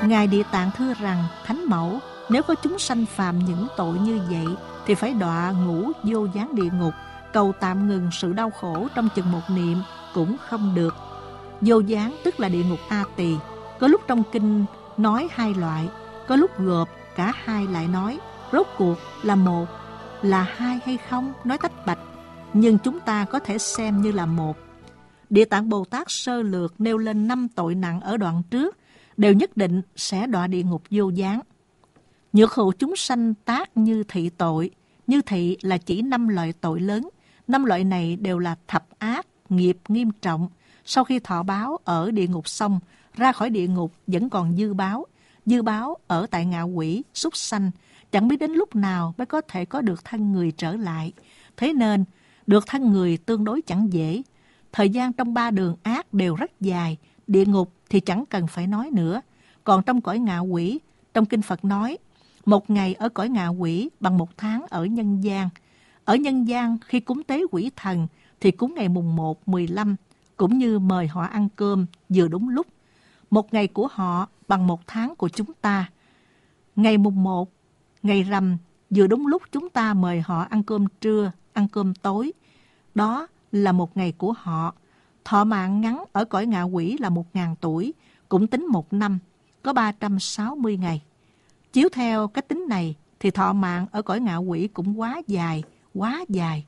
Ngài Địa Tạng thưa rằng: Thánh Mẫu, nếu có chúng sanh phạm những tội như vậy thì phải đọa ngũ vô gián địa ngục, cầu tạm ngừng sự đau khổ trong chừng một niệm cũng không được. Vô gián tức là địa ngục A Tỳ. Có lúc trong kinh nói hai loại, có lúc gộp cả hai lại nói. Rốt cuộc là một, là hai hay không, nói tách bạch, nhưng chúng ta có thể xem như là một. Địa Tạng Bồ Tát sơ lược nêu lên 5 tội nặng ở đoạn trước, đều nhất định sẽ đọa địa ngục vô gián. Nhược hữu chúng sanh tác như thị tội. Như thị là chỉ 5 loại tội lớn. 5 loại này đều là thập ác, nghiệp nghiêm trọng. Sau khi thọ báo ở địa ngục xong, ra khỏi địa ngục vẫn còn dư báo. Dư báo ở tại ngạ quỷ, súc sanh, chẳng biết đến lúc nào mới có thể có được thân người trở lại. Thế nên, được thân người tương đối chẳng dễ. Thời gian trong 3 đường ác đều rất dài. Địa ngục thì chẳng cần phải nói nữa. Còn trong cõi ngạ quỷ, trong kinh Phật nói, 1 ngày ở cõi ngạ quỷ bằng 1 tháng ở nhân gian. Ở nhân gian, khi cúng tế quỷ thần thì cúng ngày mùng 1, 15, cũng như mời họ ăn cơm vừa đúng lúc. 1 ngày của họ bằng 1 tháng của chúng ta. Ngày mùng 1, ngày rằm, vừa đúng lúc chúng ta mời họ ăn cơm trưa, ăn cơm tối. Đó là 1 ngày của họ. Thọ mạng ngắn ở cõi ngạ quỷ là 1000 tuổi, cũng tính 1 năm, có 360 ngày. Chiếu theo cách tính này thì thọ mạng ở cõi ngạ quỷ cũng quá dài, quá dài.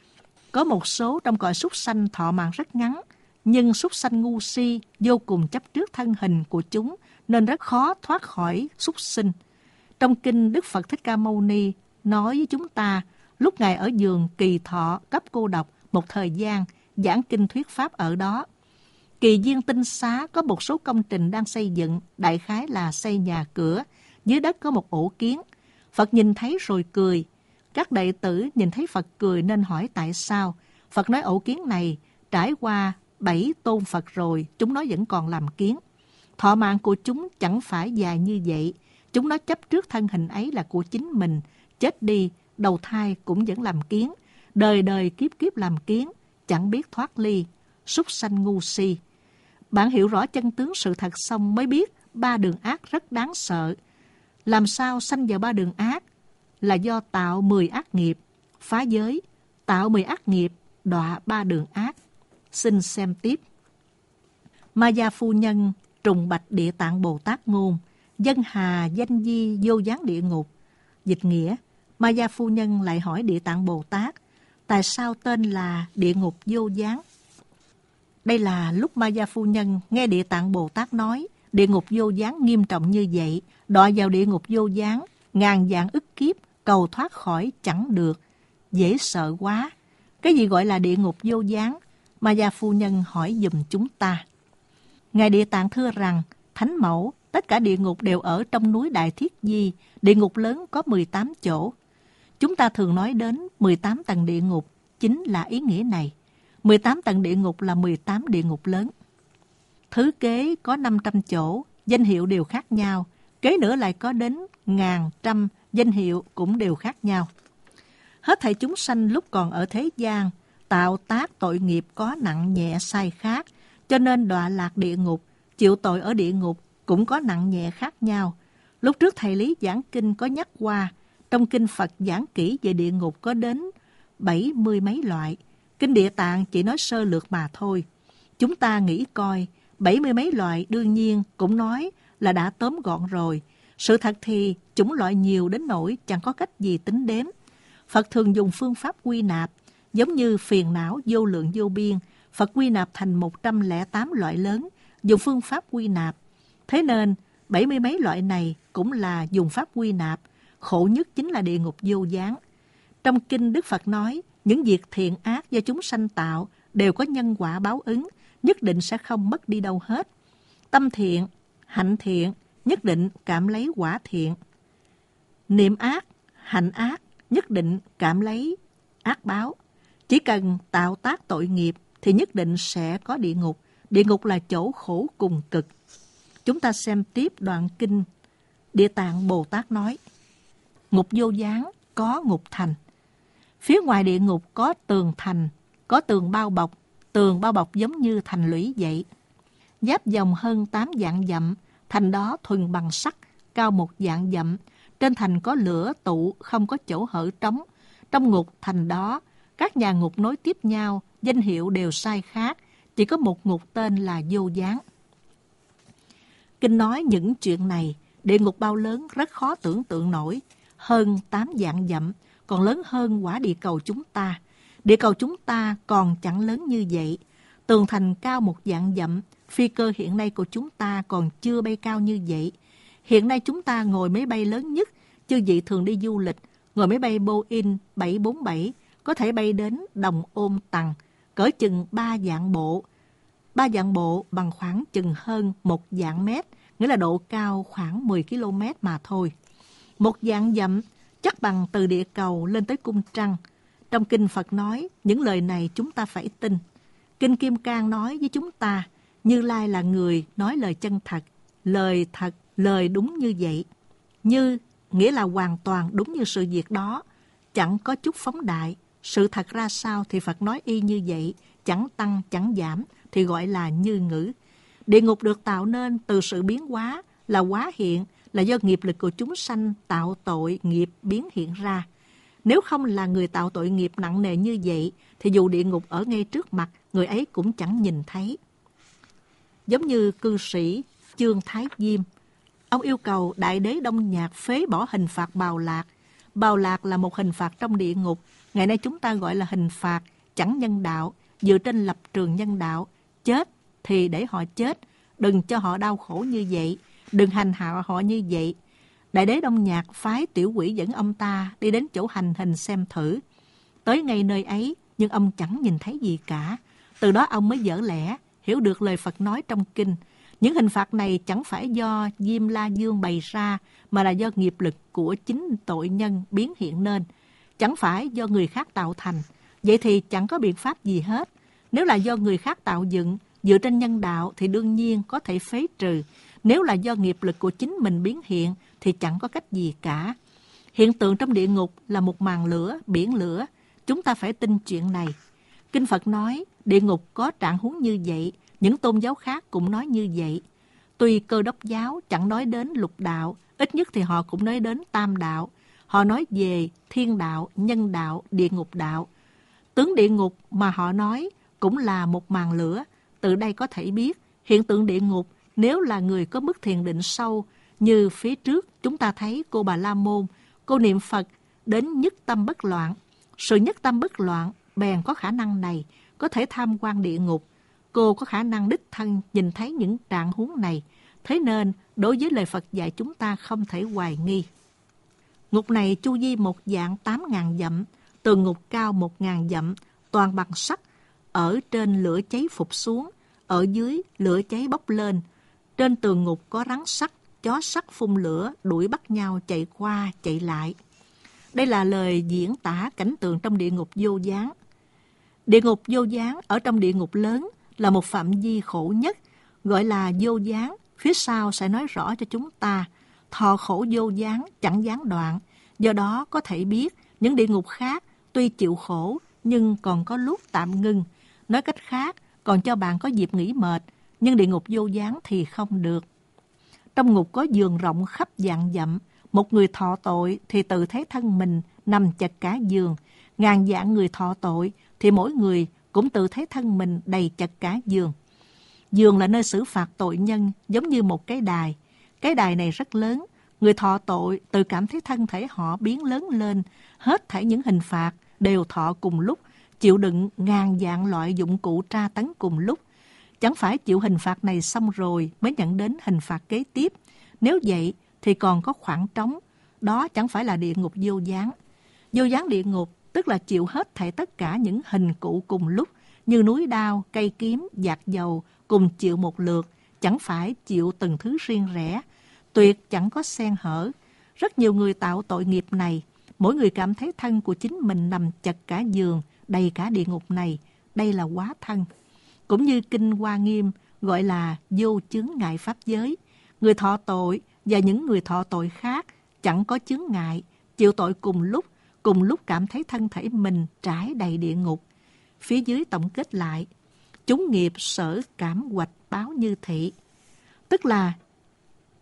Có một số trong cõi súc sanh thọ mạng rất ngắn, nhưng súc sanh ngu si vô cùng chấp trước thân hình của chúng nên rất khó thoát khỏi súc sinh. Trong kinh, Đức Phật Thích Ca Mâu Ni nói với chúng ta, lúc Ngài ở giường Kỳ Thọ cấp cô độc một thời gian, giảng kinh thuyết pháp ở đó. Kỳ viên tinh xá có một số công trình đang xây dựng, đại khái là xây nhà cửa. Dưới đất có một ổ kiến. Phật nhìn thấy rồi cười. Các đệ tử nhìn thấy Phật cười nên hỏi tại sao. Phật nói ổ kiến này trải qua 7 tôn Phật rồi, chúng nó vẫn còn làm kiến. Thọ mạng của chúng chẳng phải dài như vậy. Chúng nó chấp trước thân hình ấy là của chính mình. Chết đi, đầu thai cũng vẫn làm kiến. Đời đời kiếp kiếp làm kiến, chẳng biết thoát ly. Súc sanh ngu si. Bạn hiểu rõ chân tướng sự thật xong mới biết 3 đường ác rất đáng sợ. Làm sao sanh vào 3 đường ác? Là do tạo 10 ác nghiệp, phá giới, tạo 10 ác nghiệp, đọa 3 đường ác. Xin xem tiếp. Ma Gia phu nhân trùng bạch Địa Tạng Bồ Tát ngôn, dân hà danh di vô gián địa ngục. Dịch nghĩa, Ma Gia phu nhân lại hỏi Địa Tạng Bồ Tát, tại sao tên là địa ngục vô gián? Đây là lúc Ma Gia phu nhân nghe Địa Tạng Bồ Tát nói, địa ngục vô gián nghiêm trọng như vậy, đọa vào địa ngục vô gián, ngàn vạn ức kiếp, cầu thoát khỏi chẳng được, dễ sợ quá. Cái gì gọi là địa ngục vô gián? Ma Gia phu nhân hỏi giùm chúng ta. Ngài Địa Tạng thưa rằng, Thánh Mẫu, tất cả địa ngục đều ở trong núi Đại Thiết Di, địa ngục lớn có 18 chỗ. Chúng ta thường nói đến 18 tầng địa ngục, chính là ý nghĩa này. 18 tầng địa ngục là 18 địa ngục lớn. Thứ kế có 500 chỗ, danh hiệu đều khác nhau. Kế nữa lại có đến ngàn trăm, danh hiệu cũng đều khác nhau. Hết thảy chúng sanh lúc còn ở thế gian, tạo tác tội nghiệp có nặng nhẹ sai khác, cho nên đọa lạc địa ngục, chịu tội ở địa ngục cũng có nặng nhẹ khác nhau. Lúc trước thầy Lý giảng kinh có nhắc qua, trong kinh Phật giảng kỹ về địa ngục có đến 70 mấy loại. Kinh Địa Tạng chỉ nói sơ lược mà thôi. Chúng ta nghĩ coi, 70 mấy loại đương nhiên cũng nói là đã tóm gọn rồi. Sự thật thì chủng loại nhiều đến nỗi chẳng có cách gì tính đếm. Phật thường dùng phương pháp quy nạp, giống như phiền não vô lượng vô biên, Phật quy nạp thành 108 loại lớn, dùng phương pháp quy nạp. Thế nên, 70 mấy loại này cũng là dùng pháp quy nạp, khổ nhất chính là địa ngục vô gián. Trong kinh Đức Phật nói, những việc thiện ác do chúng sanh tạo đều có nhân quả báo ứng, nhất định sẽ không mất đi đâu hết. Tâm thiện, hạnh thiện, nhất định cảm lấy quả thiện. Niệm ác, hạnh ác, nhất định cảm lấy ác báo. Chỉ cần tạo tác tội nghiệp thì nhất định sẽ có địa ngục. Địa ngục là chỗ khổ cùng cực. Chúng ta xem tiếp đoạn kinh Địa Tạng Bồ Tát nói, ngục vô gián có ngục thành. Phía ngoài địa ngục có tường thành, có tường bao bọc giống như thành lũy vậy. Giáp vòng hơn 8 vạn dặm, Thành đó thuần bằng sắt, cao 1 vạn dặm. Trên thành có lửa tụ, không có chỗ hở trống. Trong ngục thành đó, các nhà ngục nối tiếp nhau, danh hiệu đều sai khác. Chỉ có một ngục tên là Vô Gián. Kinh nói những chuyện này, địa ngục bao lớn rất khó tưởng tượng nổi. Hơn 8 vạn dặm, còn lớn hơn quả địa cầu chúng ta. Địa cầu chúng ta còn chẳng lớn như vậy. Tường thành cao 1 vạn dặm, phi cơ hiện nay của chúng ta còn chưa bay cao như vậy. Hiện nay chúng ta ngồi máy bay lớn nhất, chư vị thường đi du lịch, ngồi máy bay Boeing 747, có thể bay đến Đồng Ôn Tằng, cỡ chừng 3 vạn bộ. 3 vạn bộ bằng khoảng chừng hơn 1 vạn mét, nghĩa là độ cao khoảng 10 km mà thôi. 1 vạn dặm chắc bằng từ địa cầu lên tới cung trăng. Trong kinh Phật nói, những lời này chúng ta phải tin. Kinh Kim Cang nói với chúng ta, Như Lai là người nói lời chân thật, lời đúng như vậy. Như nghĩa là hoàn toàn đúng như sự việc đó, chẳng có chút phóng đại. Sự thật ra sao thì Phật nói y như vậy, chẳng tăng chẳng giảm thì gọi là như ngữ. Địa ngục được tạo nên từ sự biến hóa, là hóa hiện, là do nghiệp lực của chúng sanh tạo tội nghiệp biến hiện ra. Nếu không là người tạo tội nghiệp nặng nề như vậy, thì dù địa ngục ở ngay trước mặt, người ấy cũng chẳng nhìn thấy. Giống như cư sĩ Chương Thái Diêm, ông yêu cầu Đại Đế Đông Nhạc phế bỏ hình phạt bào lạc. Bào lạc là một hình phạt trong địa ngục, ngày nay chúng ta gọi là hình phạt chẳng nhân đạo, dựa trên lập trường nhân đạo. Chết thì để họ chết, đừng cho họ đau khổ như vậy, đừng hành hạ họ như vậy. Đại Đế Đông Nhạc phái tiểu quỷ dẫn ông ta đi đến chỗ hành hình xem thử. Tới ngay nơi ấy, nhưng ông chẳng nhìn thấy gì cả. Từ đó ông mới dở lẽ, hiểu được lời Phật nói trong kinh. Những hình phạt này chẳng phải do Diêm La Dương bày ra, mà là do nghiệp lực của chính tội nhân biến hiện nên. Chẳng phải do người khác tạo thành. Vậy thì chẳng có biện pháp gì hết. Nếu là do người khác tạo dựng, dựa trên nhân đạo thì đương nhiên có thể phế trừ. Nếu là do nghiệp lực của chính mình biến hiện thì chẳng có cách gì cả. Hiện tượng trong địa ngục là một màn lửa, biển lửa. Chúng ta phải tin chuyện này. Kinh Phật nói địa ngục có trạng huống như vậy, những tôn giáo khác cũng nói như vậy. Tuy Cơ Đốc giáo chẳng nói đến lục đạo, ít nhất thì họ cũng nói đến tam đạo. Họ nói về thiên đạo, nhân đạo, địa ngục đạo. Tướng địa ngục mà họ nói cũng là một màn lửa. Từ đây có thể biết hiện tượng địa ngục nếu là người có mức thiền định sâu, như phía trước chúng ta thấy cô Bà La Môn, cô niệm Phật đến nhất tâm bất loạn. Sự nhất tâm bất loạn bèn có khả năng này, có thể tham quan địa ngục. Cô có khả năng đích thân nhìn thấy những trạng huống này. Thế nên, đối với lời Phật dạy chúng ta không thể hoài nghi. Ngục này chu vi 1.800.000 dặm, tường ngục cao 1.000 dặm, toàn bằng sắt. Ở trên lửa cháy phụt xuống, ở dưới lửa cháy bốc lên. Trên tường ngục có rắn sắt, chó sắt phun lửa, đuổi bắt nhau chạy qua chạy lại. Đây là lời diễn tả cảnh tượng trong địa ngục vô gián. Địa ngục vô gián ở trong địa ngục lớn là một phạm vi khổ nhất, gọi là vô gián. Phía sau sẽ nói rõ cho chúng ta, thọ khổ vô gián, chẳng gián đoạn. Do đó có thể biết những địa ngục khác tuy chịu khổ nhưng còn có lúc tạm ngưng. Nói cách khác, còn cho bạn có dịp nghỉ mệt, nhưng địa ngục vô gián thì không được. Trong ngục có giường rộng khắp vạn dặm, một người thọ tội thì tự thấy thân mình nằm chật cả giường. Ngàn vạn người thọ tội thì mỗi người cũng tự thấy thân mình đầy chật cả giường. Giường là nơi xử phạt tội nhân, giống như một cái đài. Cái đài này rất lớn, người thọ tội tự cảm thấy thân thể họ biến lớn lên. Hết thảy những hình phạt đều thọ cùng lúc, chịu đựng ngàn vạn loại dụng cụ tra tấn cùng lúc. Chẳng phải chịu hình phạt này xong rồi mới nhận đến hình phạt kế tiếp. Nếu vậy thì còn có khoảng trống. Đó chẳng phải là địa ngục vô gián. Vô gián địa ngục tức là chịu hết thảy tất cả những hình cụ cùng lúc, như núi đao, cây kiếm, dạt dầu cùng chịu một lượt, chẳng phải chịu từng thứ riêng rẽ, tuyệt chẳng có xen hở. Rất nhiều người tạo tội nghiệp này, mỗi người cảm thấy thân của chính mình nằm chật cả giường, đầy cả địa ngục này, đây là quá thân. Cũng như Kinh Hoa Nghiêm gọi là vô chướng ngại pháp giới. Người thọ tội và những người thọ tội khác chẳng có chướng ngại, chịu tội cùng lúc cảm thấy thân thể mình trải đầy địa ngục. Phía dưới tổng kết lại, chúng nghiệp sở cảm hoạch báo như thị. Tức là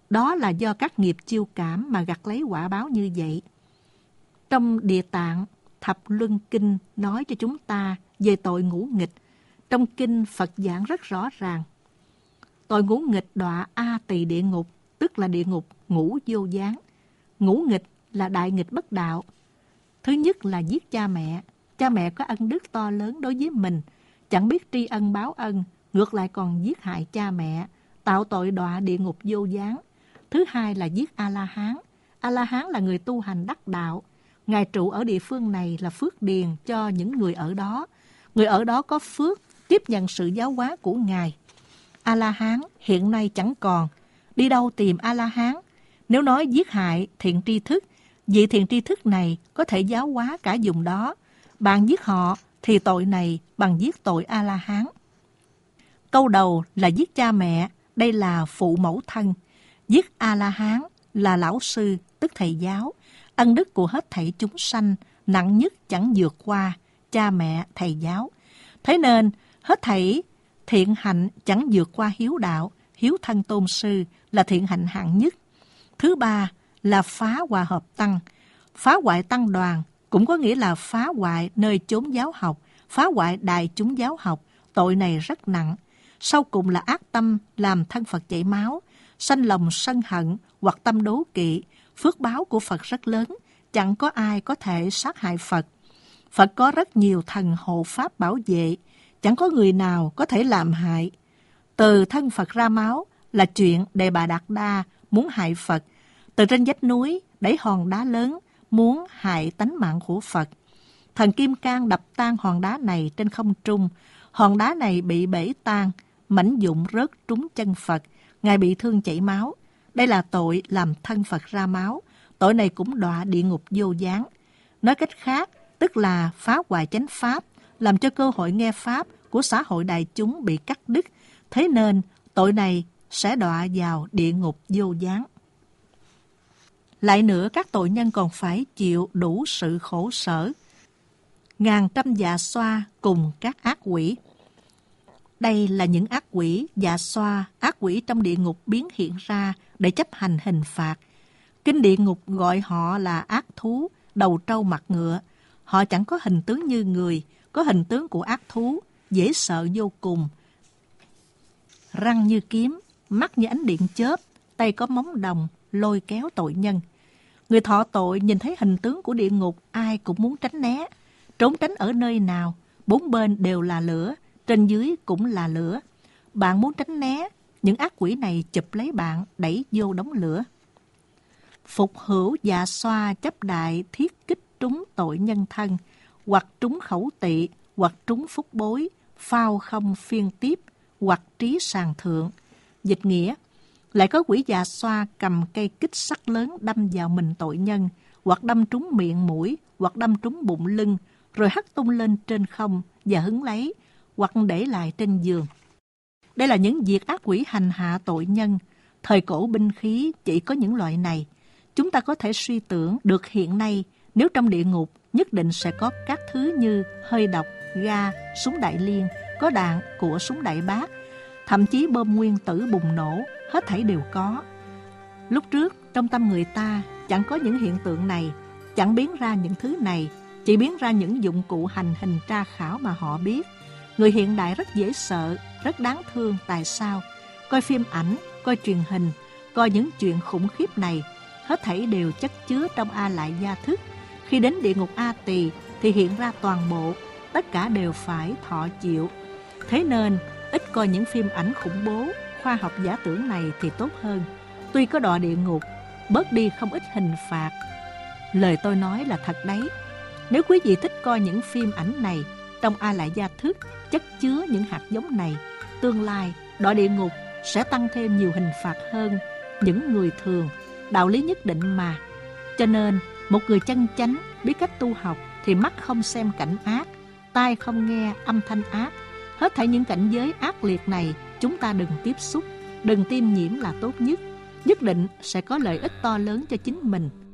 Đó là do các nghiệp chiêu cảm mà gặt lấy quả báo như vậy. Trong Địa Tạng Thập Luân Kinh nói cho chúng ta về tội ngũ nghịch. Trong kinh Phật giảng rất rõ ràng. Tội ngũ nghịch đọa A Tỳ địa ngục, tức là địa ngục ngũ vô gián. Ngũ nghịch là đại nghịch bất đạo. Thứ nhất là giết cha mẹ. Cha mẹ có ân đức to lớn đối với mình, chẳng biết tri ân báo ân, ngược lại còn giết hại cha mẹ, tạo tội đọa địa ngục vô gián. Thứ hai là giết A-la-hán. A-la-hán là người tu hành đắc đạo. Ngài trụ ở địa phương này là phước điền cho những người ở đó. Người ở đó có phước tiếp nhận sự giáo hóa của Ngài. A-la-hán hiện nay chẳng còn. Đi đâu tìm A-la-hán? Nếu nói giết hại thiện tri thức, vị thiện tri thức này có thể giáo hóa cả vùng đó. Bạn giết họ thì tội này bằng giết tội A-la-hán. Câu đầu là giết cha mẹ, đây là phụ mẫu thân. Giết A-la-hán là lão sư, tức thầy giáo. Ân đức của hết thảy chúng sanh, nặng nhất chẳng vượt qua cha mẹ, thầy giáo. Thế nên, hết thảy thiện hạnh chẳng vượt qua hiếu đạo, hiếu thân tôn sư là thiện hạnh hạng nhất. Thứ ba là phá hòa hợp tăng. Phá hoại tăng đoàn cũng có nghĩa là phá hoại nơi chốn giáo học, phá hoại đại chúng giáo học. Tội này rất nặng. Sau cùng là ác tâm làm thân Phật chảy máu, sanh lòng sân hận hoặc tâm đố kỵ. Phước báo của Phật rất lớn, chẳng có ai có thể sát hại Phật. Phật có rất nhiều thần hộ pháp bảo vệ, chẳng có người nào có thể làm hại. Từ thân Phật ra máu là chuyện Đề Bà Đạt Đa muốn hại Phật. Từ trên vách núi đẩy hòn đá lớn muốn hại tánh mạng của Phật. Thần Kim Cang đập tan hòn đá này trên không trung. Hòn đá này bị bể tan, mảnh vụn rớt trúng chân Phật. Ngài bị thương chảy máu. Đây là tội làm thân Phật ra máu. Tội này cũng đọa địa ngục vô gián. Nói cách khác, tức là phá hoại chánh pháp, làm cho cơ hội nghe pháp của xã hội đại chúng bị cắt đứt. Thế nên, tội này sẽ đọa vào địa ngục vô gián. Lại nữa, các tội nhân còn phải chịu đủ sự khổ sở. Ngàn trăm dạ xoa cùng các ác quỷ. Đây là những ác quỷ, dạ xoa, ác quỷ trong địa ngục biến hiện ra để chấp hành hình phạt. Kinh địa ngục gọi họ là ác thú, đầu trâu mặt ngựa. Họ chẳng có hình tướng như người, có hình tướng của ác thú, dễ sợ vô cùng. Răng như kiếm, mắt như ánh điện chớp, tay có móng đồng, lôi kéo tội nhân. Người thọ tội nhìn thấy hình tướng của địa ngục, ai cũng muốn tránh né. Trốn tránh ở nơi nào, bốn bên đều là lửa, trên dưới cũng là lửa. Bạn muốn tránh né, những ác quỷ này chụp lấy bạn, đẩy vô đống lửa. Phục hữu dạ xoa chấp đại thiết kích trúng tội nhân thân, hoặc trúng khẩu tỵ, hoặc trúng phúc bối, phao không phiên tiếp, hoặc trí sàng thượng. Dịch nghĩa, lại có quỷ dạ xoa cầm cây kích sắt lớn đâm vào mình tội nhân, hoặc đâm trúng miệng mũi, hoặc đâm trúng bụng lưng, rồi hất tung lên trên không và hứng lấy, hoặc để lại trên giường. Đây là những việc ác quỷ hành hạ tội nhân. Thời cổ binh khí chỉ có những loại này. Chúng ta có thể suy tưởng được hiện nay, nếu trong địa ngục nhất định sẽ có các thứ như hơi độc, ga, súng đại liên, có đạn của súng đại bác, thậm chí bom nguyên tử bùng nổ, hết thảy đều có. Lúc trước, trong tâm người ta chẳng có những hiện tượng này, chẳng biến ra những thứ này, chỉ biến ra những dụng cụ hành hình tra khảo mà họ biết. Người hiện đại rất dễ sợ, rất đáng thương. Tại sao? Coi phim ảnh, coi truyền hình, coi những chuyện khủng khiếp này, hết thảy đều chất chứa trong A Lại Gia Thức. Khi đến địa ngục A Tỳ thì hiện ra toàn bộ, tất cả đều phải thọ chịu. Thế nên, ít coi những phim ảnh khủng bố, khoa học giả tưởng này thì tốt hơn. Tuy có đọa địa ngục, bớt đi không ít hình phạt. Lời tôi nói là thật đấy. Nếu quý vị thích coi những phim ảnh này, trong A Lại Gia Thức chất chứa những hạt giống này, tương lai đọa địa ngục sẽ tăng thêm nhiều hình phạt hơn những người thường. Đạo lý nhất định mà. Cho nên, một người chân chánh biết cách tu học thì mắt không xem cảnh ác, tai không nghe âm thanh ác. Hết thảy những cảnh giới ác liệt này chúng ta đừng tiếp xúc, đừng tiêm nhiễm là tốt nhất. Nhất định sẽ có lợi ích to lớn cho chính mình.